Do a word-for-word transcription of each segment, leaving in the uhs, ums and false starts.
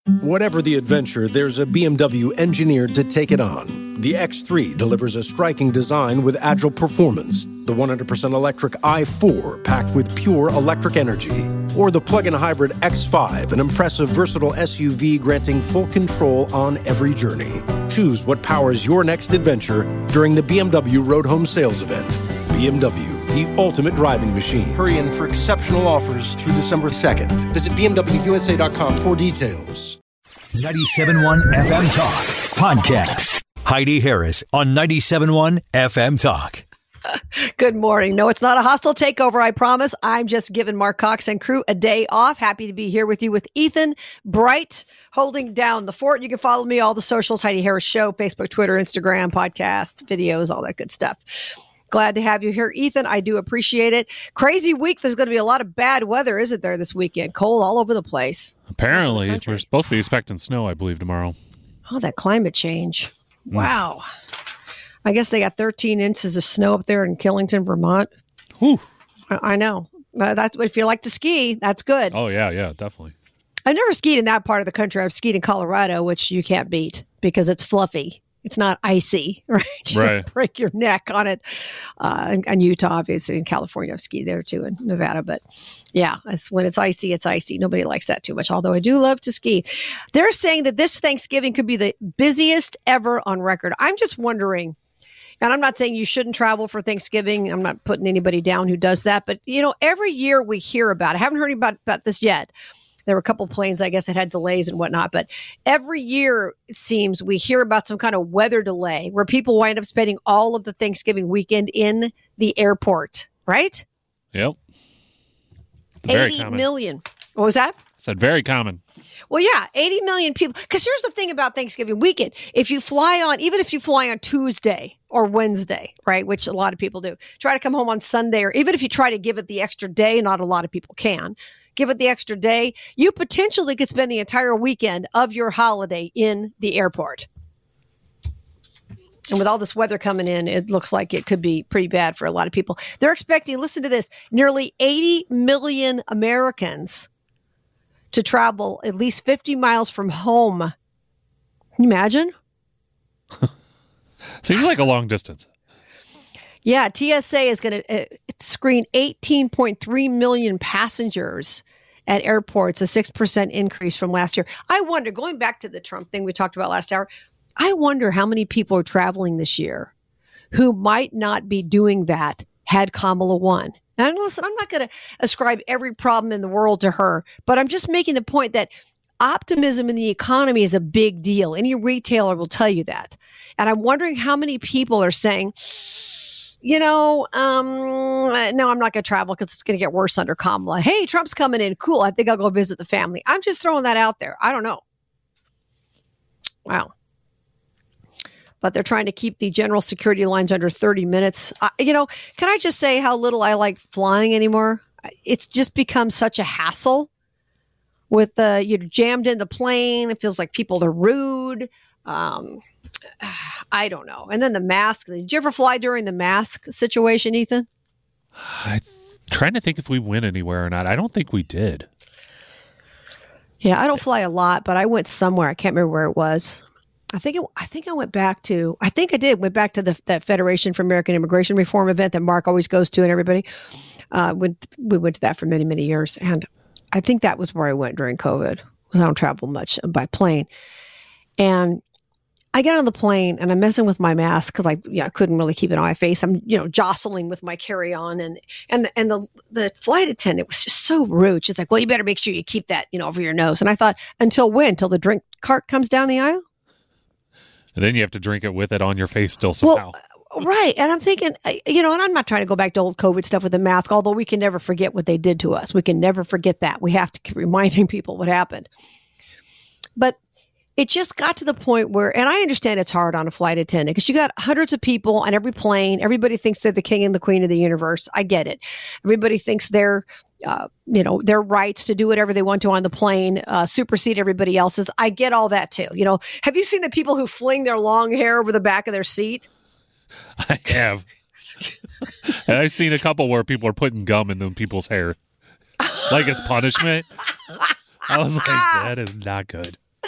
Whatever the adventure, there's a B M W engineered to take it on. The X three delivers a striking design with agile performance. The one hundred percent electric i four packed with pure electric energy. Or the plug-in hybrid X five, an impressive versatile S U V granting full control on every journey. Choose what powers your next adventure during the B M W Road Home Sales Event. B M W, the ultimate driving machine. Hurry in for exceptional offers through December second. Visit B M W U S A dot com for details. ninety-seven point one F M Talk Podcast. Heidi Harris on ninety-seven point one F M Talk. Good morning. No, it's not a hostile takeover, I promise. I'm just giving Mark Cox and crew a day off. Happy to be here with you with Ethan Bright holding down the fort. You can follow me all the socials, Heidi Harris Show, Facebook, Twitter, Instagram, podcast, videos, all that good stuff. Glad to have you here, Ethan. I do appreciate it. Crazy week. There's going to be a lot of bad weather, isn't there, this weekend? Cold all over the place. Apparently. We're supposed to be expecting snow, I believe, tomorrow. Oh, that climate change. Wow. I guess they got thirteen inches of snow up there in Killington, Vermont. Whew. I, I know. Uh, that's, if you like to ski, that's good. Oh, yeah, yeah, definitely. I've never skied in that part of the country. I've skied in Colorado, which you can't beat because it's fluffy. It's not icy, right? You Right. don't break your neck on it. Uh, and, and Utah, obviously, in California, I've skied there too, in Nevada. But yeah, it's, when it's icy, it's icy. Nobody likes that too much, although I do love to ski. They're saying that this Thanksgiving could be the busiest ever on record. I'm just wondering, and I'm not saying you shouldn't travel for Thanksgiving. I'm not putting anybody down who does that. But, you know, every year we hear about it. I haven't heard about, about this yet. There were a couple planes, I guess, that had delays and whatnot. But every year, it seems, we hear about some kind of weather delay where people wind up spending all of the Thanksgiving weekend in the airport, right? Yep. Very eighty common. million. What was that? I said very common. Well, yeah, eighty million people. Because here's the thing about Thanksgiving weekend. If you fly on, even if you fly on Tuesday or Wednesday, right, which a lot of people do, try to come home on Sunday, or even if you try to give it the extra day, not a lot of people can, give it the extra day, you potentially could spend the entire weekend of your holiday in the airport. And with all this weather coming in, it looks like it could be pretty bad for a lot of people. They're expecting, listen to this, nearly eighty million Americans to travel at least fifty miles from home. Can you imagine? Seems like a long distance. Yeah, T S A is going to uh, screen eighteen point three million passengers at airports, a six percent increase from last year. I wonder, going back to the Trump thing we talked about last hour, I wonder how many people are traveling this year who might not be doing that had Kamala won. And listen, I'm not going to ascribe every problem in the world to her, but I'm just making the point that optimism in the economy is a big deal. Any retailer will tell you that. And I'm wondering how many people are saying, you know, um, no, I'm not going to travel because it's going to get worse under Kamala. Hey, Trump's coming in. Cool. I think I'll go visit the family. I'm just throwing that out there. I don't know. Wow. But they're trying to keep the general security lines under thirty minutes. Uh, you know, can I just say how little I like flying anymore? It's just become such a hassle with uh, you're jammed in the plane. It feels like people are rude. Um, I don't know. And then the mask. Did you ever fly during the mask situation, Ethan? I'm trying to think if we went anywhere or not. I don't think we did. Yeah, I don't fly a lot, but I went somewhere. I can't remember where it was. I think it, I think I went back to, I think I did, went back to the, that Federation for American Immigration Reform event that Mark always goes to and everybody. Uh, went, we went to that for many, many years. And I think that was where I went during COVID, because I don't travel much by plane. And I get on the plane and I'm messing with my mask because I yeah, couldn't really keep it on my face. I'm, you know, jostling with my carry-on and, and, the, and the, the flight attendant was just so rude. She's like, well, you better make sure you keep that, you know, over your nose. And I thought, until when? Until the drink cart comes down the aisle? And then you have to drink it with it on your face still somehow. Well, right. And I'm thinking, you know, and I'm not trying to go back to old COVID stuff with the mask, although we can never forget what they did to us. We can never forget that. We have to keep reminding people what happened. But it just got to the point where, and I understand it's hard on a flight attendant because you got hundreds of people on every plane. Everybody thinks they're the king and the queen of the universe. I get it. Everybody thinks they're, uh, you know, their rights to do whatever they want to on the plane uh, supersede everybody else's. I get all that too. You know, have you seen the people who fling their long hair over the back of their seat? I have. And I've seen a couple where people are putting gum in them people's hair. Like as punishment. I was like, that is not good.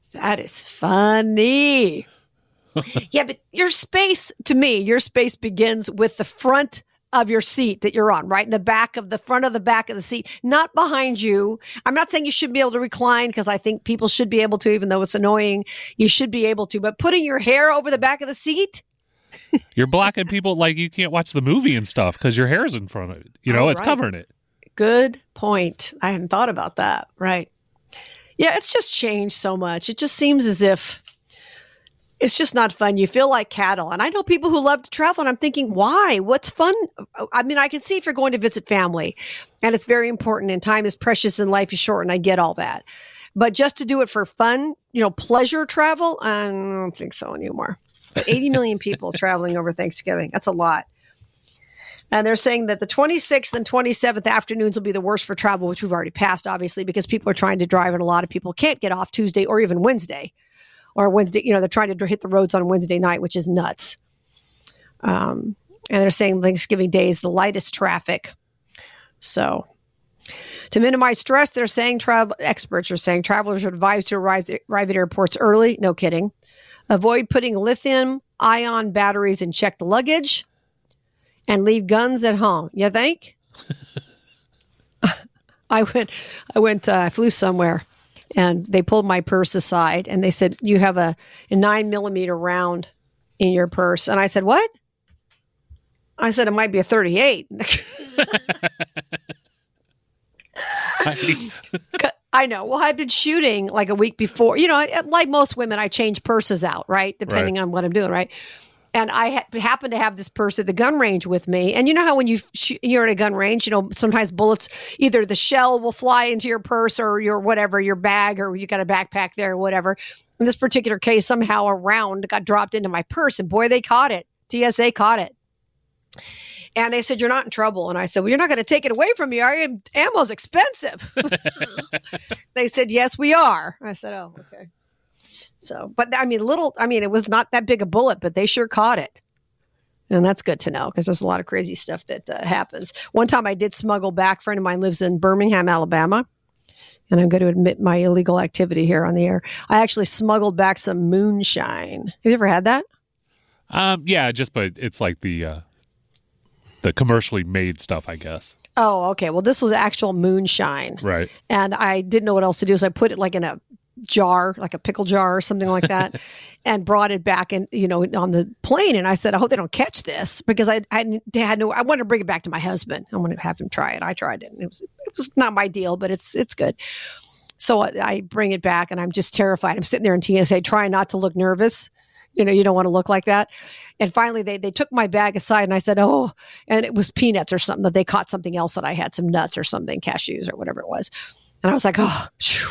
That is funny. Yeah, but your space, to me, your space begins with the front of your seat that you're on, right in the back of the front of the back of the seat, not behind you. I'm not saying you should be able to recline because I think people should be able to, even though it's annoying. You should be able to, but putting your hair over the back of the seat. You're blocking people like you can't watch the movie and stuff because your hair's in front of it. You know, Oh, it's right. covering it. Good point. I hadn't thought about that. Right. Yeah, it's just changed so much. It just seems as if it's just not fun. You feel like cattle. And I know people who love to travel, and I'm thinking, why? What's fun? I mean, I can see if you're going to visit family, and it's very important, and time is precious and life is short, and I get all that. But just to do it for fun, you know, pleasure travel, I don't think so anymore. But eighty million people traveling over Thanksgiving, that's a lot. And they're saying that the twenty-sixth and twenty-seventh afternoons will be the worst for travel, which we've already passed, obviously, because people are trying to drive, and a lot of people can't get off Tuesday or even Wednesday. Or Wednesday, you know, they're trying to hit the roads on Wednesday night, which is nuts. Um, and they're saying Thanksgiving Day is the lightest traffic. So to minimize stress, they're saying travel experts are saying travelers are advised to arrive, arrive at airports early. No kidding. Avoid putting lithium ion batteries in checked luggage and leave guns at home. You think? I went, I went, uh, I flew somewhere. And they pulled my purse aside and they said, you have a, a nine millimeter round in your purse. And I said, what? I said, it might be a thirty-eight. I know. Well, I've been shooting like a week before. You know, like most women, I change purses out, right? Depending right. on what I'm doing, right? And I ha- happened to have this purse at the gun range with me. And you know how when you sh- you're at a gun range, you know, sometimes bullets, either the shell will fly into your purse or your whatever, your bag, or you got a backpack there or whatever. In this particular case, somehow a round got dropped into my purse. And boy, they caught it. T S A caught it. And they said, you're not in trouble. And I said, well, you're not going to take it away from me, are you? Ammo's expensive. They said, yes, we are. I said, oh, okay. So, but I mean, little, I mean, it was not that big a bullet, but they sure caught it. And that's good to know because there's a lot of crazy stuff that uh, happens. One time I did smuggle back, a friend of mine lives in Birmingham, Alabama. And I'm going to admit my illegal activity here on the air. I actually smuggled back some moonshine. Have you ever had that? Um, yeah, just, but it's like the, uh, the commercially made stuff, I guess. Oh, okay. Well, this was actual moonshine. Right. And I didn't know what else to do. So I put it like in a jar, like a pickle jar or something like that, and brought it back and, you know, on the plane. And I said, I hope they don't catch this because I, I had no, I wanted to bring it back to my husband. I wanted to have him try it. I tried it. And it was, it was not my deal, but it's, it's good. So I, I bring it back and I'm just terrified. I'm sitting there in T S A trying not to look nervous. You know, you don't want to look like that. And finally they, they took my bag aside and I said, oh, and it was peanuts or something that they caught something else that I had, some nuts or something, cashews or whatever it was. And I was like, oh,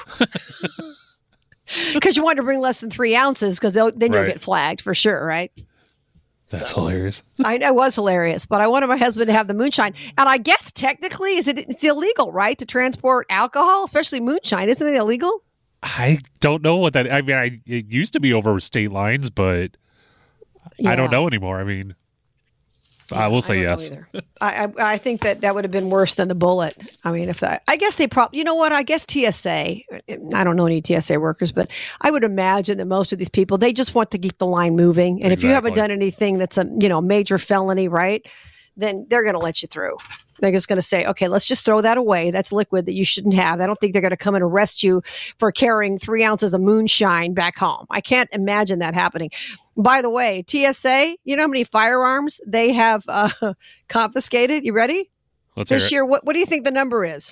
because you wanted to bring less than three ounces because then you'll right. get flagged for sure, right? That's so, hilarious. I know it was hilarious, but I wanted my husband to have the moonshine. And I guess technically is it it's illegal, right? To transport alcohol, especially moonshine. Isn't it illegal? I don't know what that, I mean, I, it used to be over state lines, but yeah. I don't know anymore. I mean, yeah, I will say I yes. I, I I think that that would have been worse than the bullet. I mean, if that, I guess they probably, you know what? I guess T S A, I don't know any T S A workers, but I would imagine that most of these people, they just want to keep the line moving. And exactly. if you haven't done anything that's a, you know, major felony, right? Then they're going to let you through. They're just going to say, okay, let's just throw that away. That's liquid that you shouldn't have. I don't think they're going to come and arrest you for carrying three ounces of moonshine back home. I can't imagine that happening. By the way, T S A, you know how many firearms they have uh, confiscated? You ready? Let's this hear it. year, what, what do you think the number is?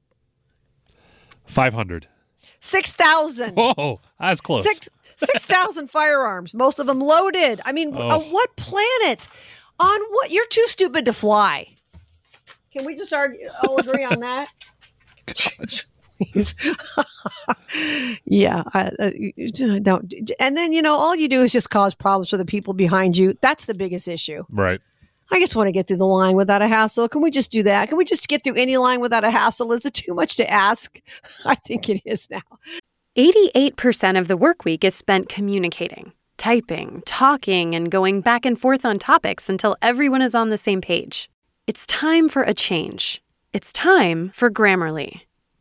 five hundred. six thousand. Whoa, that's close. Six, six thousand firearms, most of them loaded. I mean, oh. on what planet? On what? You're too stupid to fly. Can we just argue? All agree on that? Please. yeah, I, I don't. And then you know, all you do is just cause problems for the people behind you. That's the biggest issue, right? I just want to get through the line without a hassle. Can we just do that? Can we just get through any line without a hassle? Is it too much to ask? I think it is now. eighty-eight percent of the work week is spent communicating, typing, talking, and going back and forth on topics until everyone is on the same page. It's time for a change. It's time for Grammarly.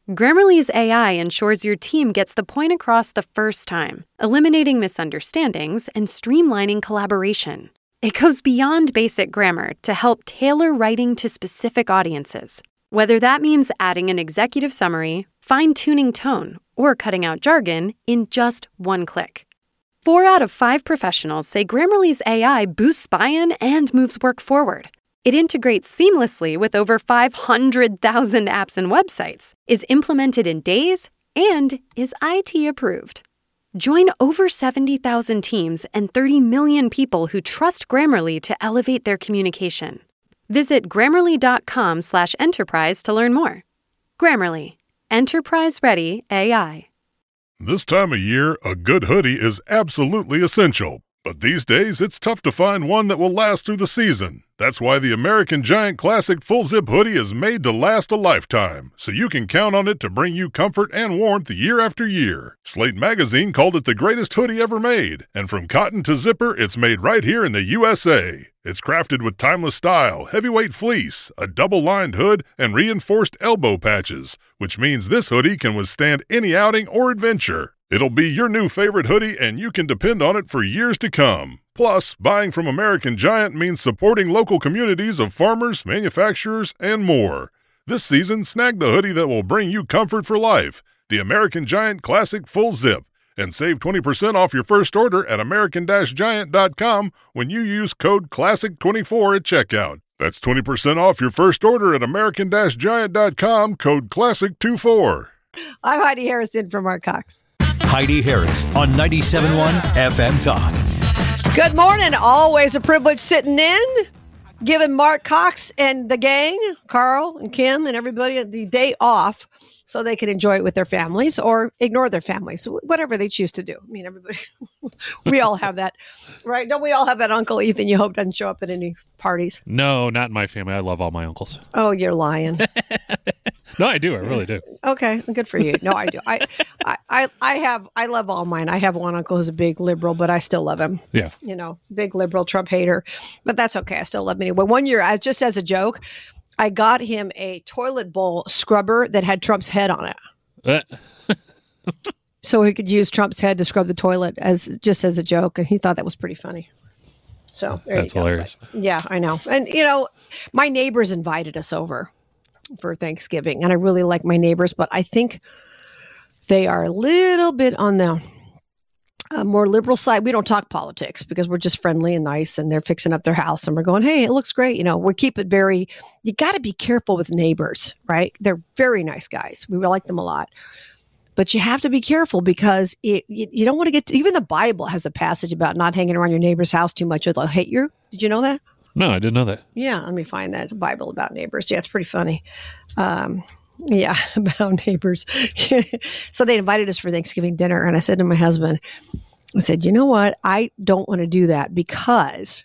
Grammarly's A I ensures your team gets the point across the first time, eliminating misunderstandings and streamlining collaboration. It goes beyond basic grammar to help tailor writing to specific audiences, whether that means adding an executive summary, fine-tuning tone, or cutting out jargon in just one click. Four out of five professionals say Grammarly's A I boosts buy-in and moves work forward. It integrates seamlessly with over five hundred thousand apps and websites, is implemented in days, and is I T approved. Join over seventy thousand teams and thirty million people who trust Grammarly to elevate their communication. Visit Grammarly.com slash enterprise to learn more. Grammarly. Enterprise-ready A I. This time of year, a good hoodie is absolutely essential. But these days, it's tough to find one that will last through the season. That's why the American Giant Classic Full Zip Hoodie is made to last a lifetime, so you can count on it to bring you comfort and warmth year after year. Slate Magazine called it the greatest hoodie ever made, and from cotton to zipper, it's made right here in the U S A. It's crafted with timeless style, heavyweight fleece, a double-lined hood, and reinforced elbow patches, which means this hoodie can withstand any outing or adventure. It'll be your new favorite hoodie, and you can depend on it for years to come. Plus, buying from American Giant means supporting local communities of farmers, manufacturers, and more. This season, snag the hoodie that will bring you comfort for life, the American Giant Classic Full Zip, and save twenty percent off your first order at American Giant dot com when you use code classic twenty-four at checkout. That's twenty percent off your first order at American Giant dot com, code classic twenty-four. I'm Heidi Harrison from Mark Cox. Heidi Harris on ninety-seven point one F M Talk. Good morning. Always a privilege sitting in, giving Mark Cox and the gang, Carl and Kim and everybody, the day off so they can enjoy it with their families or ignore their families, whatever they choose to do. I mean, everybody, we all have that, right? Don't we all have that Uncle Ethan you hope doesn't show up at any parties? No, not in my family. I love all my uncles. Oh, you're lying. No, I do. I really do. Okay, good for you. No, I do. I, I, I, I have. I love all mine. I have one uncle who's a big liberal, but I still love him. Yeah, you know, big liberal Trump hater, but that's okay. I still love him anyway. One year, I just as a joke, I got him a toilet bowl scrubber that had Trump's head on it, uh. so he could use Trump's head to scrub the toilet as just as a joke, and he thought that was pretty funny. So there that's you go. hilarious. But, yeah, I know, and you know, my neighbors invited us over for Thanksgiving, and I really like my neighbors, but I think they are a little bit on the uh, more liberal side. We don't talk politics because we're just friendly and nice, and they're fixing up their house, and we're going, hey, it looks great. You know, we keep it very, you got to be careful with neighbors, right? They're very nice guys. We like them a lot. But you have to be careful because it, you, you don't want to get, to, even the Bible has a passage about not hanging around your neighbor's house too much or they'll hate you. Did you know that? No, I didn't know that. Yeah, let me find that Bible about neighbors. Yeah, it's pretty funny. Um, yeah, about neighbors. So they invited us for Thanksgiving dinner, and I said to my husband, I said, you know what? I don't want to do that because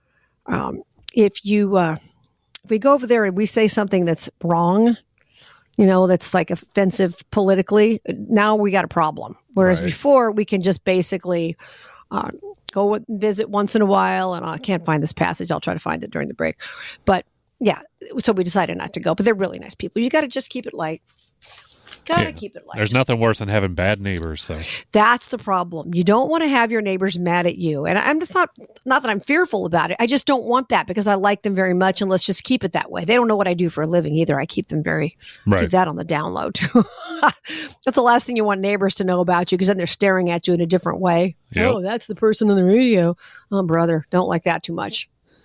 um, if you uh, if we go over there and we say something that's wrong, you know, that's like offensive politically, now we got a problem. Whereas right. before, we can just basically uh, go visit once in a while, and I can't find this passage. I'll try to find it during the break. But yeah, so we decided not to go. But they're really nice people. You got to just keep it light. Got to yeah. keep it light. There's nothing worse than having bad neighbors. So that's the problem. You don't want to have your neighbors mad at you. And I'm just not, not that I'm fearful about it. I just don't want that because I like them very much. And let's just keep it that way. They don't know what I do for a living either. I keep them very, right. keep that on the download too. That's the last thing you want neighbors to know about you because then they're staring at you in a different way. Yep. Oh, that's the person on the radio. Oh, brother, don't like that too much.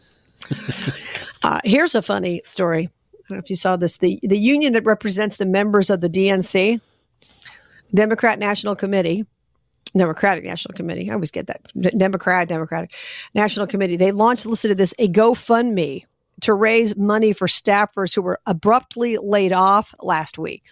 uh, here's a funny story. I don't know if you saw this. The, the union that represents the members of the D N C, Democrat National Committee, Democratic National Committee, I always get that, Democrat, Democratic National Committee, they launched, listen to this, a GoFundMe to raise money for staffers who were abruptly laid off last week.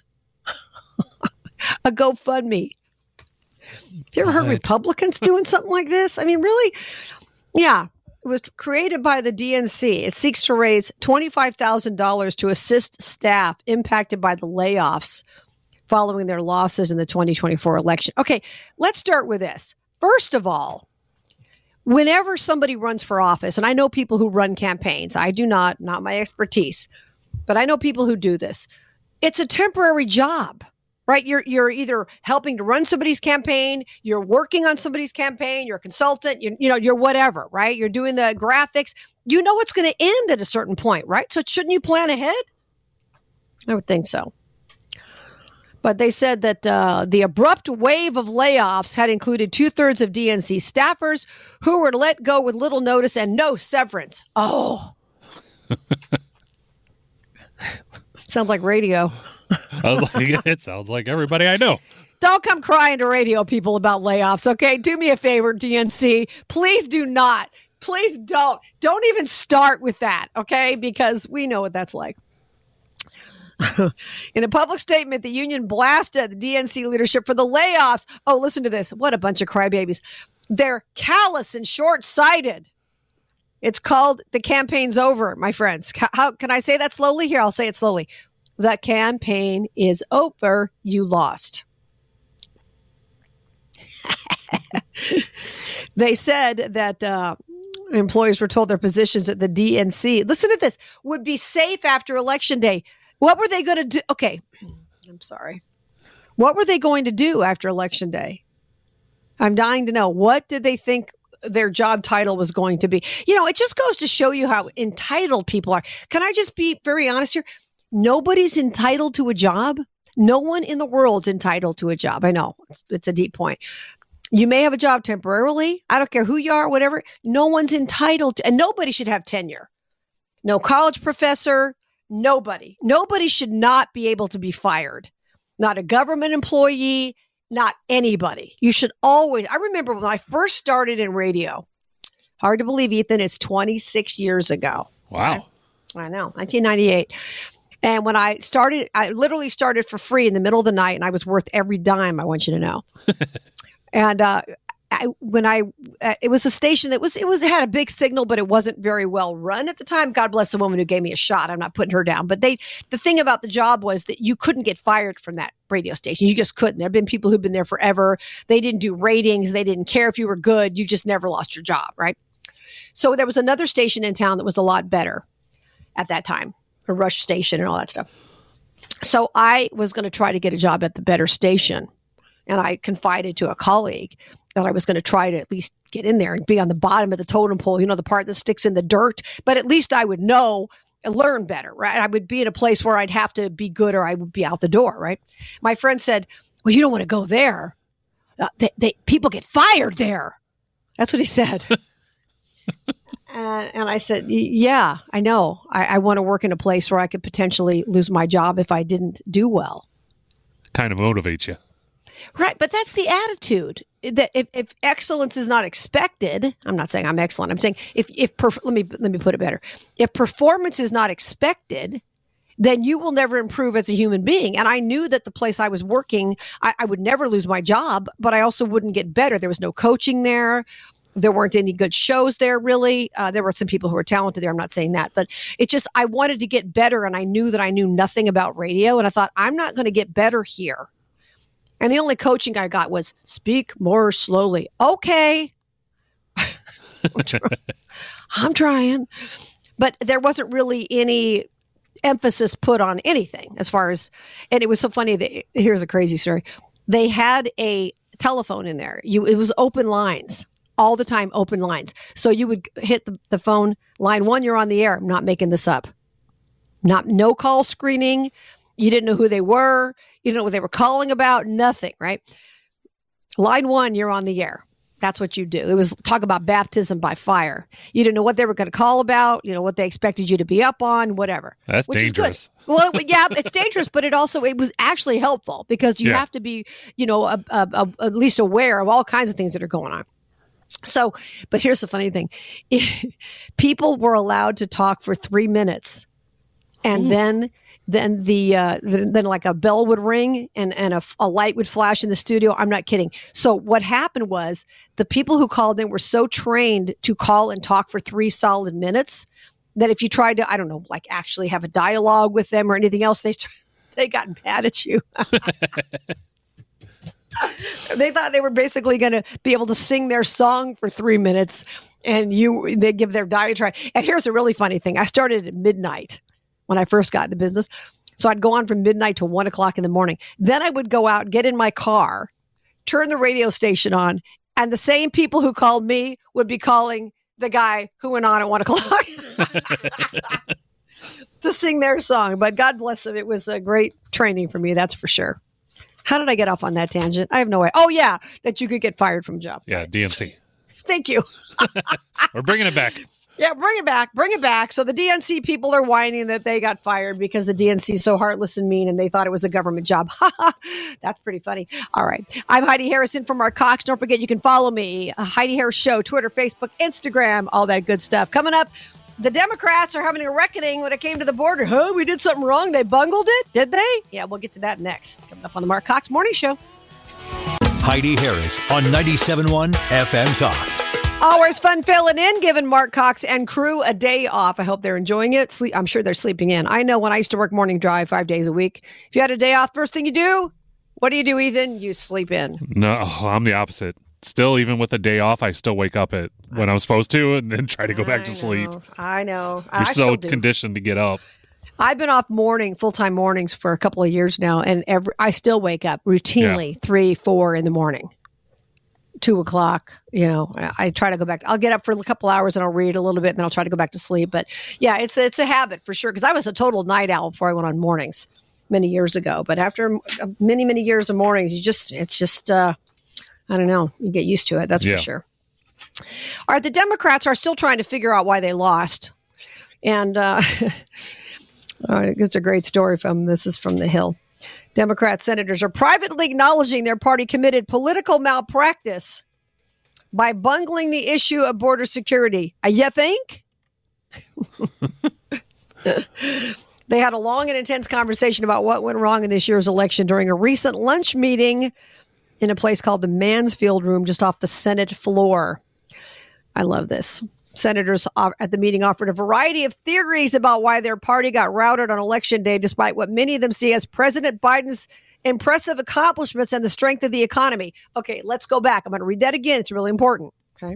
A GoFundMe. Have you ever heard Republicans doing something like this? I mean, really? Yeah. It was created by the D N C. It seeks to raise twenty-five thousand dollars to assist staff impacted by the layoffs following their losses in the twenty twenty-four election. Okay, let's start with this. First of all, whenever somebody runs for office, and I know people who run campaigns, I do not, not my expertise, but I know people who do this. It's a temporary job. right? You're you're either helping to run somebody's campaign, you're working on somebody's campaign, you're a consultant, you, you know, you're whatever, right? You're doing the graphics. You know it's going to end at a certain point, right? So shouldn't you plan ahead? I would think so. But they said that uh, the abrupt wave of layoffs had included two-thirds of D N C staffers who were let go with little notice and no severance. Oh. Sounds like radio. I was like, it sounds like everybody I know. Don't come crying to radio people about layoffs, okay? Do me a favor, D N C. Please do not. Please don't. Don't even start with that, okay? Because we know what that's like. In a public statement, the union blasted the D N C leadership for the layoffs. Oh, listen to this. What a bunch of crybabies. They're callous and short-sighted. It's called The Campaign's Over, my friends. How can I say that slowly? Here, I'll say it slowly. The campaign is over. You lost. They said that uh, employees were told their positions at the D N C, listen to this, would be safe after Election Day. What were they going to do? Okay, I'm sorry. What were they going to do after Election Day? I'm dying to know. What did they think their job title was going to be? You know, it just goes to show you how entitled people are. Can I just be very honest here? Nobody's entitled to a job. No one in the world's entitled to a job. I know it's, it's a deep point. You may have a job temporarily. I don't care who you are, whatever. No one's entitled to, and nobody should have tenure. No college professor. Nobody. Nobody should not be able to be fired. Not a government employee, not anybody. You should always, I remember when I first started in radio, hard to believe, Ethan, it's twenty-six years ago. Wow. I know, nineteen ninety-eight. And when I started, I literally started for free in the middle of the night, and I was worth every dime, I want you to know. And uh, I, when I, uh, it was a station that was, it was, it had a big signal, but it wasn't very well run at the time. God bless the woman who gave me a shot. I'm not putting her down. But they, the thing about the job was that you couldn't get fired from that radio station. You just couldn't. There have been people who've been there forever. They didn't do ratings. They didn't care if you were good. You just never lost your job, right? So there was another station in town that was a lot better at that time, a Rush station and all that stuff. So I was going to try to get a job at the better station. And I confided to a colleague that I was going to try to at least get in there and be on the bottom of the totem pole, you know, the part that sticks in the dirt. But at least I would know and learn better, right? I would be in a place where I'd have to be good or I would be out the door, right? My friend said, well, you don't want to go there. Uh, they, they, people get fired there. That's what he said. and, and I said, yeah, I know. I, I want to work in a place where I could potentially lose my job if I didn't do well. Kind of motivates you. Right. But that's the attitude that if, if excellence is not expected, I'm not saying I'm excellent. I'm saying if, if, perf- let me, let me put it better. If performance is not expected, then you will never improve as a human being. And I knew that the place I was working, I, I would never lose my job, but I also wouldn't get better. There was no coaching there. There weren't any good shows there, really. Uh, there were some people who were talented there. I'm not saying that, but it just, I wanted to get better. And I knew that I knew nothing about radio. And I thought, I'm not going to get better here. And the only coaching I got was speak more slowly. Okay. I'm, trying. I'm trying. But there wasn't really any emphasis put on anything as far as, and it was so funny that, here's a crazy story. They had a telephone in there. You, it was open lines, all the time, open lines. So you would hit the, the phone, line one, you're on the air. I'm not making this up. Not, no call screening. You didn't know who they were. You didn't know what they were calling about. Nothing, right? Line one, you're on the air. That's what you do. It was talk about baptism by fire. You didn't know what they were going to call about, you know, what they expected you to be up on, whatever. That's which dangerous. Is good. Well, yeah, it's dangerous, but it also, it was actually helpful because you yeah. have to be, you know, a, a, a, at least aware of all kinds of things that are going on. So, but here's the funny thing. People were allowed to talk for three minutes and Ooh. then Then the, uh, the then like a bell would ring and, and a, a light would flash in the studio. I'm not kidding. So what happened was the people who called in were so trained to call and talk for three solid minutes that if you tried to, I don't know, like actually have a dialogue with them or anything else, they they got mad at you. They thought they were basically going to be able to sing their song for three minutes and you they give their diatribe. And here's a really funny thing. I started at midnight. When I first got into business. So I'd go on from midnight to one o'clock in the morning. Then I would go out, get in my car, turn the radio station on, and the same people who called me would be calling the guy who went on at one o'clock to sing their song. But God bless him. It was a great training for me. That's for sure. How did I get off on that tangent? I have no way. Oh, yeah, that you could get fired from a job. Yeah, D N C. Thank you. We're bringing it back. Yeah, bring it back. Bring it back. So the D N C people are whining that they got fired because the D N C is so heartless and mean and they thought it was a government job. That's pretty funny. All right. I'm Heidi Harrison from Mark Cox. Don't forget you can follow me, uh, Heidi Harris Show, Twitter, Facebook, Instagram, all that good stuff. Coming up, the Democrats are having a reckoning when it came to the border. Huh? We did something wrong. They bungled it. Did they? Yeah, we'll get to that next. Coming up on the Mark Cox Morning Show. Heidi Harris on ninety-seven point one F M Talk. Always fun filling in, giving Mark Cox and crew a day off. I hope they're enjoying it. Sleep, I'm sure they're sleeping in. I know when I used to work morning drive five days a week, if you had a day off, first thing you do, what do you do, Ethan? You sleep in. No, I'm the opposite. Still, even with a day off, I still wake up at when I'm supposed to and then try to go back I to know, sleep. I know. You're I so still do. conditioned to get up. I've been off morning, full-time mornings for a couple of years now, and every, I still wake up routinely yeah. three, four in the morning. Two o'clock, you know, I try to go back. I'll get up for a couple hours and I'll read a little bit and then I'll try to go back to sleep. But yeah, it's it's a habit for sure. Because I was a total night owl before I went on mornings many years ago. But after many, many years of mornings, you just, it's just, uh, I don't know, you get used to it. That's yeah. for sure. All right, the Democrats are still trying to figure out why they lost. And uh, all right, it's a great story from, this is from The Hill. Democrat senators are privately acknowledging their party committed political malpractice by bungling the issue of border security. Uh, you think? They had a long and intense conversation about what went wrong in this year's election during a recent lunch meeting in a place called the Mansfield Room just off the Senate floor. I love this. Senators at the meeting offered a variety of theories about why their party got routed on Election Day, despite what many of them see as President Biden's impressive accomplishments and the strength of the economy. Okay, let's go back. I'm going to read that again. It's really important. Okay.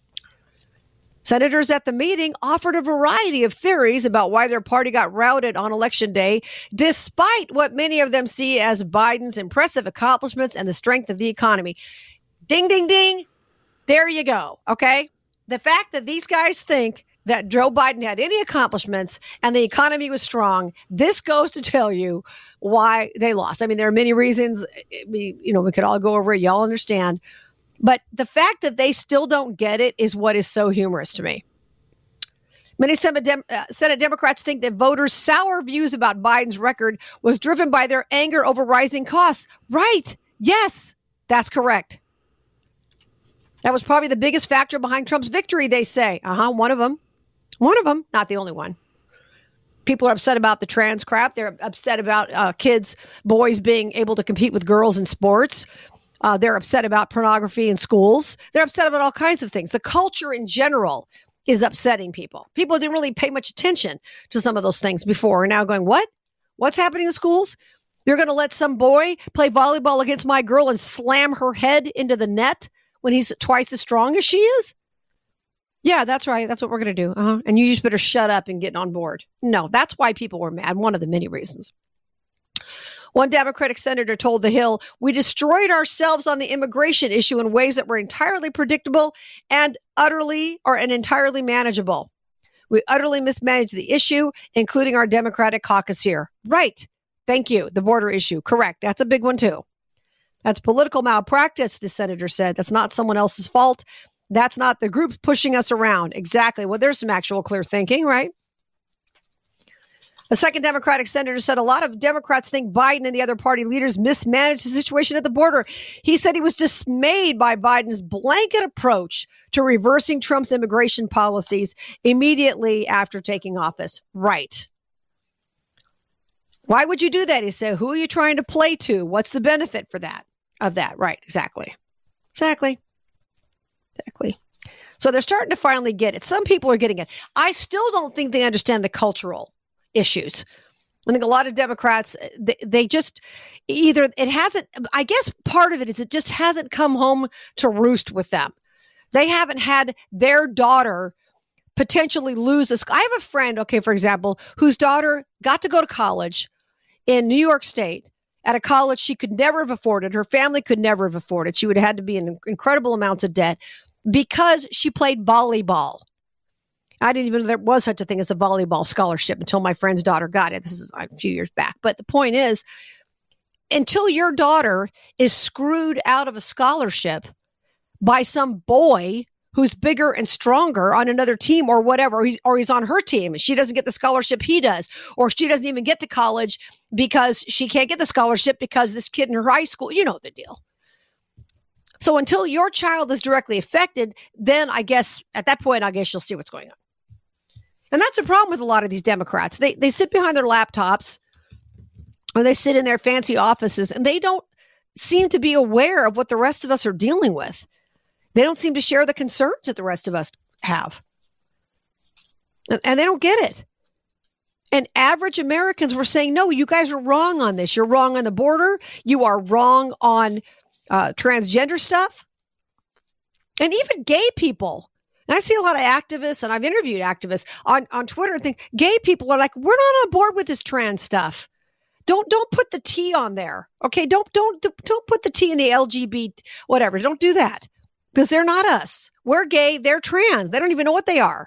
Senators at the meeting offered a variety of theories about why their party got routed on Election Day, despite what many of them see as Biden's impressive accomplishments and the strength of the economy. Ding, ding, ding. There you go. Okay. The fact that these guys think that Joe Biden had any accomplishments and the economy was strong, this goes to tell you why they lost. I mean, there are many reasons. We, you know, we could all go over it. Y'all understand. But the fact that they still don't get it is what is so humorous to me. Many Senate, Dem- uh, Senate Democrats think that voters' sour views about Biden's record was driven by their anger over rising costs. Right. Yes, that's correct. That was probably the biggest factor behind Trump's victory, they say. Uh-huh, one of them. One of them, not the only one. People are upset about the trans crap. They're upset about uh, kids, boys being able to compete with girls in sports. Uh, they're upset about pornography in schools. They're upset about all kinds of things. The culture in general is upsetting people. People didn't really pay much attention to some of those things before. And now going, what? What's happening in schools? You're going to let some boy play volleyball against my girl and slam her head into the net when he's twice as strong as she is? Yeah, that's right. That's what we're going to do. Uh-huh. And you just better shut up and get on board. No, that's why people were mad. One of the many reasons. One Democratic senator told The Hill, "We destroyed ourselves on the immigration issue in ways that were entirely predictable and utterly or and entirely manageable. We utterly mismanaged the issue, including our Democratic caucus here." Right. Thank you. The border issue. Correct. That's a big one, too. That's political malpractice, the senator said. That's not someone else's fault. That's not the groups pushing us around. Exactly. Well, there's some actual clear thinking, right? A second Democratic senator said a lot of Democrats think Biden and the other party leaders mismanaged the situation at the border. He said he was dismayed by Biden's blanket approach to reversing Trump's immigration policies immediately after taking office. Right. Why would you do that? He said, who are you trying to play to? What's the benefit for that? Of that. Right. Exactly. Exactly. Exactly. So they're starting to finally get it. Some people are getting it. I still don't think they understand the cultural issues. I think a lot of Democrats, they, they just either it hasn't, I guess part of it is it just hasn't come home to roost with them. They haven't had their daughter potentially lose a, I have a friend, okay, for example, whose daughter got to go to college, in New York State at a college she could never have afforded. Her family could never have afforded. She would have had to be in incredible amounts of debt because she played volleyball. I didn't even know there was such a thing as a volleyball scholarship until my friend's daughter got it. This is a few years back. But the point is, until your daughter is screwed out of a scholarship by some boy who's bigger and stronger on another team or whatever, or he's, or he's on her team, she doesn't get the scholarship he does, or she doesn't even get to college because she can't get the scholarship because this kid in her high school, you know the deal. So until your child is directly affected, then I guess at that point, I guess you'll see what's going on. And that's a problem with a lot of these Democrats. They they sit behind their laptops or they sit in their fancy offices and they don't seem to be aware of what the rest of us are dealing with. They don't seem to share the concerns that the rest of us have. And, and they don't get it. And average Americans were saying, no, you guys are wrong on this. You're wrong on the border. You are wrong on uh, transgender stuff. And even gay people. And I see a lot of activists, and I've interviewed activists on, on Twitter and think gay people are like, we're not on board with this trans stuff. Don't don't put the T on there. Okay, don't don't don't put the T in the L G B T, whatever. Don't do that. Because they're not us. We're gay, they're trans. They don't even know what they are.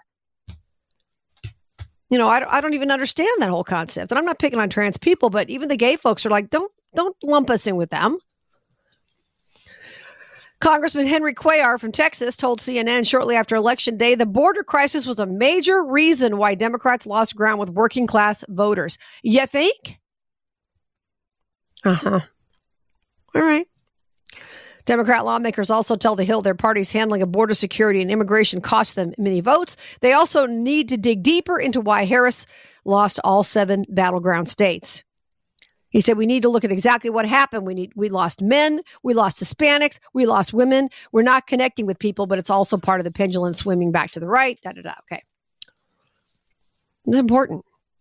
You know, I don't, I don't even understand that whole concept. And I'm not picking on trans people, but even the gay folks are like, don't don't lump us in with them. Congressman Henry Cuellar from Texas told C N N shortly after Election Day the border crisis was a major reason why Democrats lost ground with working class voters. You think? Uh-huh. All right. Democrat lawmakers also tell The Hill their party's handling of border security and immigration cost them many votes. They also need to dig deeper into why Harris lost all seven battleground states. He said, we need to look at exactly what happened. We need, we lost men, we lost Hispanics, we lost women. We're not connecting with people, but it's also part of the pendulum swimming back to the right. Da, da, da. Okay. It's important.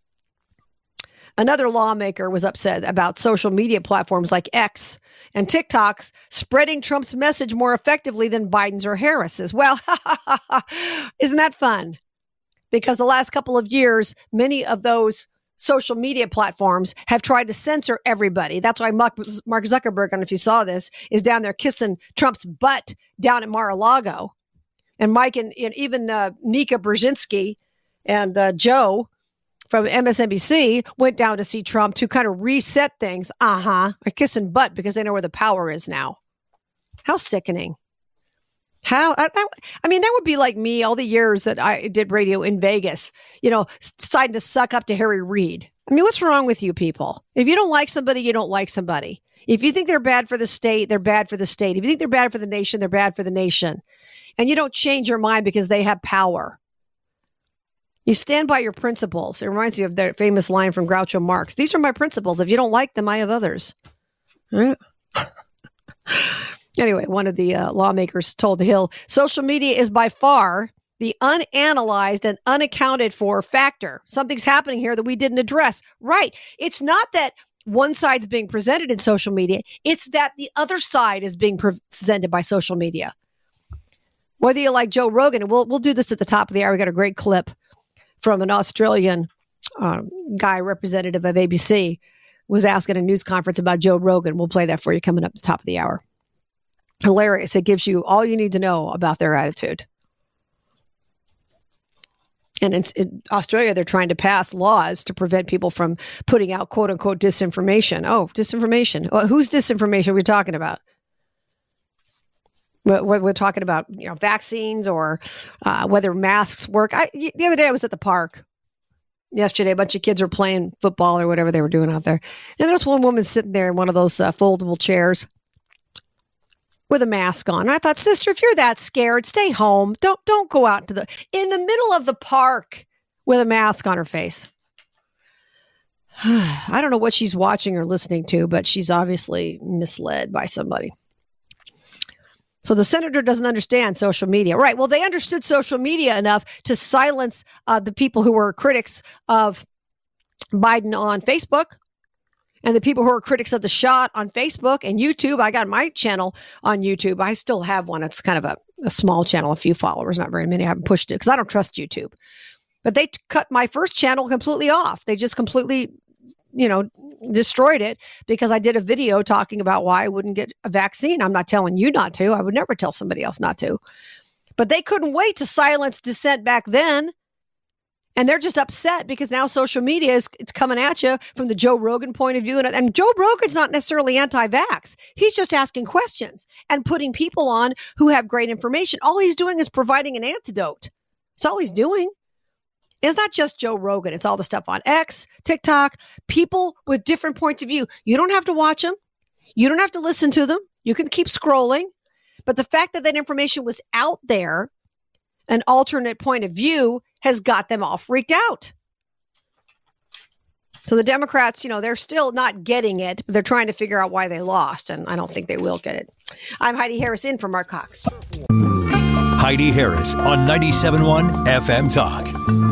Another lawmaker was upset about social media platforms like X and TikToks spreading Trump's message more effectively than Biden's or Harris's. Well, isn't that fun? Because the last couple of years, many of those social media platforms have tried to censor everybody. That's why Mark Zuckerberg, I don't know if you saw this, is down there kissing Trump's butt down at Mar-a-Lago. And Mike and, and even uh, Nika Brzezinski and uh, Joe from M S N B C went down to see Trump to kind of reset things. Uh-huh. They're kissing butt because they know where the power is now. How sickening. How, I, that, I mean, that would be like me all the years that I did radio in Vegas, you know, deciding to suck up to Harry Reid. I mean, what's wrong with you people? If you don't like somebody, you don't like somebody. If you think they're bad for the state, they're bad for the state. If you think they're bad for the nation, they're bad for the nation. And you don't change your mind because they have power. You stand by your principles. It reminds me of that famous line from Groucho Marx. These are my principles. If you don't like them, I have others. Right? Anyway, one of the uh, lawmakers told The Hill, social media is by far the unanalyzed and unaccounted for factor. Something's happening here that we didn't address. Right. It's not that one side's being presented in social media. It's that the other side is being presented by social media. Whether you like Joe Rogan, and we'll, we'll do this at the top of the hour. We got a great clip from an Australian um, guy, representative of A B C, was asked at a news conference about Joe Rogan. We'll play that for you coming up at the top of the hour. Hilarious. It gives you all you need to know about their attitude. And in, in Australia, they're trying to pass laws to prevent people from putting out quote unquote disinformation. Oh, disinformation. Well, whose disinformation are we talking about? We're, we're talking about, you know, vaccines or uh, whether masks work. I, the other day I was at the park. Yesterday, a bunch of kids were playing football or whatever they were doing out there. And there was one woman sitting there in one of those uh, foldable chairs with a mask on. And I thought, sister, if you're that scared, stay home. Don't don't go out to the in the middle of the park with a mask on her face. I don't know what she's watching or listening to, but she's obviously misled by somebody. So the senator doesn't understand social media. Right. Well, they understood social media enough to silence uh, the people who were critics of Biden on Facebook. And the people who are critics of the shot on Facebook and YouTube. I got my channel on YouTube. I still have one. It's kind of a, a small channel, a few followers, not very many. I haven't pushed it because I don't trust YouTube. But they t- cut my first channel completely off. They just completely, you know, destroyed it because I did a video talking about why I wouldn't get a vaccine. I'm not telling you not to. I would never tell somebody else not to. But they couldn't wait to silence dissent back then. And they're just upset because now social media is it's coming at you from the Joe Rogan point of view. And, and Joe Rogan's not necessarily anti-vax. He's just asking questions and putting people on who have great information. All he's doing is providing an antidote. That's all he's doing. It's not just Joe Rogan. It's all the stuff on X, TikTok, people with different points of view. You don't have to watch them. You don't have to listen to them. You can keep scrolling. But the fact that that information was out there, an alternate point of view, has got them all freaked out. So the Democrats, you know, they're still not getting it, but they're trying to figure out why they lost, and I don't think they will get it. I'm Heidi Harris in for Mark Cox. Heidi Harris on ninety-seven point one F M Talk.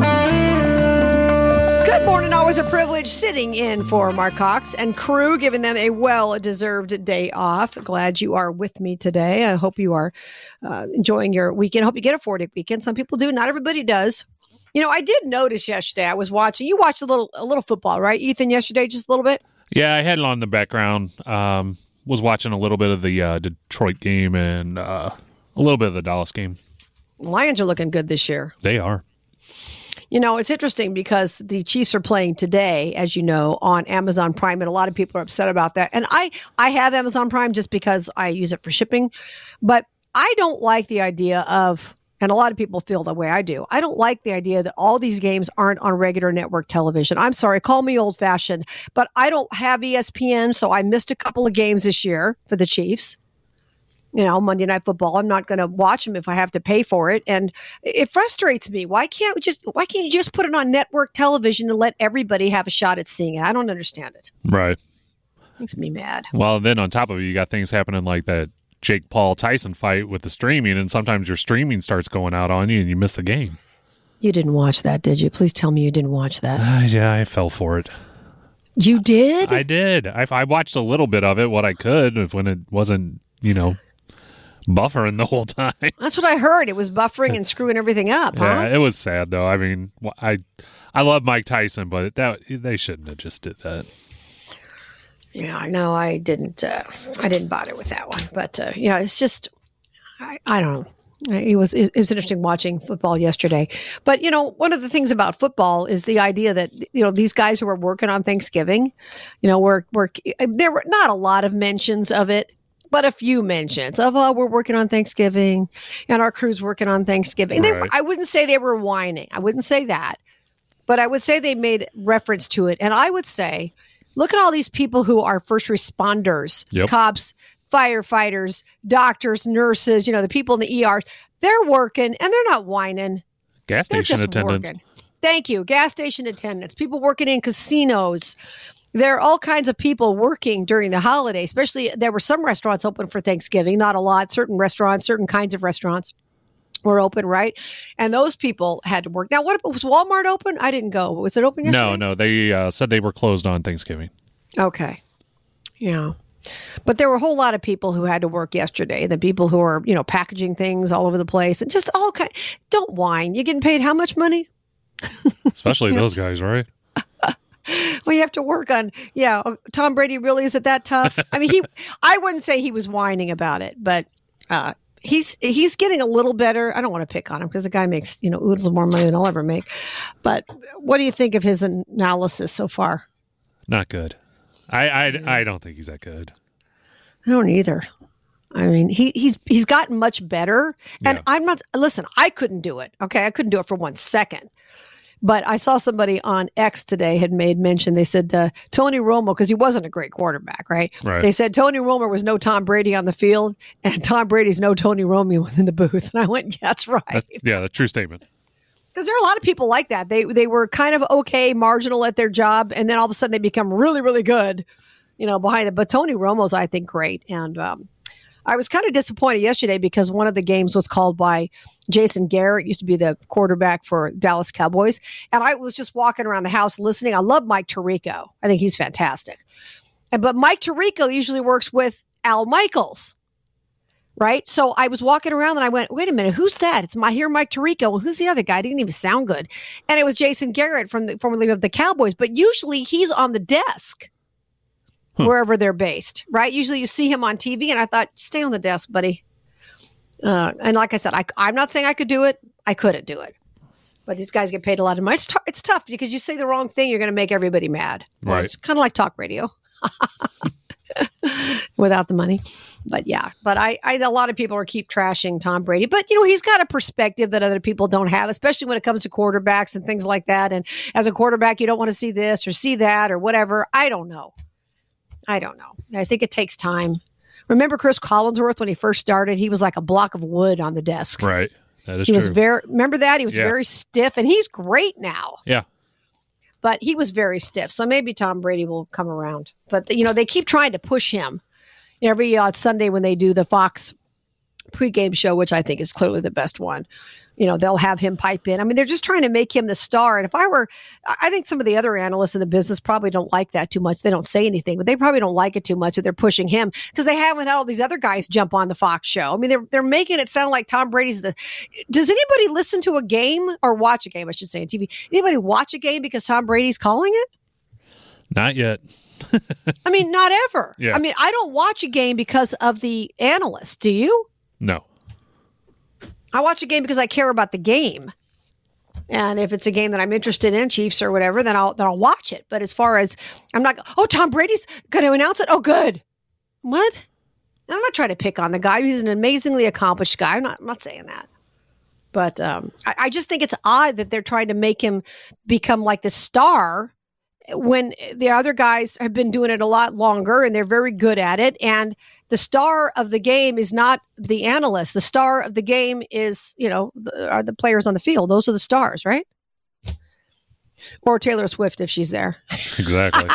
Good morning. Always a privilege sitting in for Mark Cox and crew, giving them a well-deserved day off. Glad you are with me today. I hope you are uh, enjoying your weekend. I hope you get a four-day weekend. Some people do. Not everybody does. You know, I did notice yesterday, I was watching, you watched a little a little football, right, Ethan, yesterday, just a little bit? Yeah, I had it on the background. Um, was watching a little bit of the uh, Detroit game and uh, a little bit of the Dallas game. Lions are looking good this year. They are. You know, it's interesting because the Chiefs are playing today, as you know, on Amazon Prime, and a lot of people are upset about that. And I, I have Amazon Prime just because I use it for shipping, but I don't like the idea of, and a lot of people feel the way I do, I don't like the idea that all these games aren't on regular network television. I'm sorry, call me old-fashioned, but I don't have E S P N, so I missed a couple of games this year for the Chiefs. You know, Monday Night Football. I'm not going to watch them if I have to pay for it. And it frustrates me. Why can't we just, why can't you just put it on network television and let everybody have a shot at seeing it? I don't understand it. Right. Makes me mad. Well, then on top of it, you got things happening like that Jake Paul Tyson fight with the streaming, and sometimes your streaming starts going out on you and you miss the game. You didn't watch that, did you? Please tell me you didn't watch that. Uh, yeah, I fell for it. You did? I did. I, I watched a little bit of it, what I could, when it wasn't, you know, buffering the whole time. That's what I heard. It was buffering and screwing everything up, huh? Yeah, it was sad though. I mean, I I love Mike Tyson, but that they shouldn't have just did that. Yeah, no, I didn't. Uh, I didn't bother with that one. But uh, yeah, it's just, I, I don't know. It was it was interesting watching football yesterday. But you know, one of the things about football is the idea that you know these guys who are working on Thanksgiving, you know, work work. There were not a lot of mentions of it, but a few mentions of, oh, we're working on Thanksgiving and our crew's working on Thanksgiving. Right. They, I wouldn't say they were whining. I wouldn't say that. But I would say they made reference to it. And I would say, look at all these people who are first responders, yep. cops, firefighters, doctors, nurses, you know, the people in the E Rs. They're working and they're not whining. Gas They're station just attendants. Working. Thank you. Gas station attendants, people working in casinos. There are all kinds of people working during the holiday, especially there were some restaurants open for Thanksgiving, not a lot. Certain restaurants, certain kinds of restaurants were open, right? And those people had to work. Now, what was Walmart open? I didn't go. Was it open yesterday? No, no. They uh, said they were closed on Thanksgiving. Okay. Yeah. But there were a whole lot of people who had to work yesterday. The people who are, you know, packaging things all over the place and just all kind. Don't whine. You're getting paid how much money? Especially those guys, right? Well, you have to work on, yeah, Tom Brady really, is it that tough? I mean, he, I wouldn't say he was whining about it, but uh, he's he's getting a little better. I don't want to pick on him because the guy makes, you know, oodles more money than I'll ever make. But what do you think of his analysis so far? Not good. I I, I don't think he's that good. I don't either. I mean, he he's he's gotten much better. And Yeah. I'm not, listen, I couldn't do it. Okay. I couldn't do it for one second. But I saw somebody on X today had made mention. They said uh, Tony Romo, because he wasn't a great quarterback, right? Right. They said Tony Romo was no Tom Brady on the field, and Tom Brady's no Tony Romo in the booth. And I went, yeah, that's right. That's, yeah, that's a true statement. Because there are a lot of people like that. They they were kind of okay, marginal at their job, and then all of a sudden they become really, really good, you know, behind it. But Tony Romo's, I think, great. And um, I was kind of disappointed yesterday because one of the games was called by Jason Garrett, used to be the quarterback for Dallas Cowboys. And I was just walking around the house listening. I love Mike Tirico. I think he's fantastic. And, but Mike Tirico usually works with Al Michaels, right? So I was walking around and I went, wait a minute, who's that? It's my, I hear Mike Tirico. Well, who's the other guy? Didn't even sound good. And it was Jason Garrett from the formerly of the Cowboys. But usually he's on the desk huh. wherever they're based, right? Usually you see him on T V, and I thought, stay on the desk, buddy. Uh, and like I said, I, I'm not saying I could do it. I couldn't do it. But these guys get paid a lot of money. It's, t- it's tough because you say the wrong thing, you're going to make everybody mad. Right. It's kind of like talk radio without the money. But yeah, but I, I, a lot of people are keep trashing Tom Brady. But, you know, he's got a perspective that other people don't have, especially when it comes to quarterbacks and things like that. And as a quarterback, you don't want to see this or see that or whatever. I don't know. I don't know. I think it takes time. Remember Chris Collinsworth when he first started? He was like a block of wood on the desk. Right. That is he true. was very, remember that? He was yeah. very stiff, and he's great now. Yeah. But he was very stiff. So maybe Tom Brady will come around. But, you know, they keep trying to push him. Every uh, Sunday when they do the Fox pregame show, which I think is clearly the best one, you know, they'll have him pipe in. I mean, they're just trying to make him the star. And if I were, I think some of the other analysts in the business probably don't like that too much. They don't say anything, but they probably don't like it too much that they're pushing him because they haven't had all these other guys jump on the Fox show. I mean, they're, they're making it sound like Tom Brady's the, does anybody listen to a game or watch a game? I should say on T V. Anybody watch a game because Tom Brady's calling it? Not yet. I mean, not ever. Yeah. I mean, I don't watch a game because of the analyst. Do you? No. I watch a game because I care about the game. And if it's a game that I'm interested in, Chiefs or whatever, then I'll then I'll watch it. But as far as I'm not, oh, Tom Brady's going to announce it. Oh, good. What? And I'm not trying to pick on the guy. He's an amazingly accomplished guy. I'm not, I'm not saying that. But um, I, I just think it's odd that they're trying to make him become like the star when the other guys have been doing it a lot longer and they're very good at it. And the star of the game is not the analyst. The star of the game is, you know, the, are the players on the field. Those are the stars, right? Or Taylor Swift if she's there. Exactly.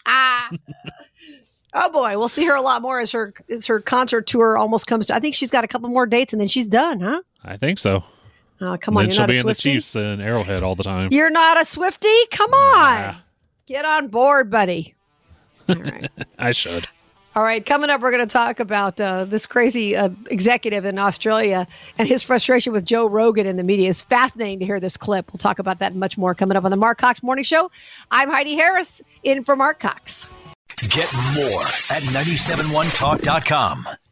Oh boy, we'll see her a lot more as her as her concert tour almost comes to. I think she's got a couple more dates and then she's done, huh? I think so. Oh, come and on, then you're she'll not be a in the Swiftie? Chiefs and Arrowhead all the time. You're not a Swiftie? Come on. Nah. Get on board, buddy. All right. I should. All right, coming up, we're going to talk about uh, this crazy uh, executive in Australia and his frustration with Joe Rogan in the media. It's fascinating to hear this clip. We'll talk about that and much more coming up on the Mark Cox Morning Show. I'm Heidi Harris, in for Mark Cox. Get more at nine seven one talk dot com.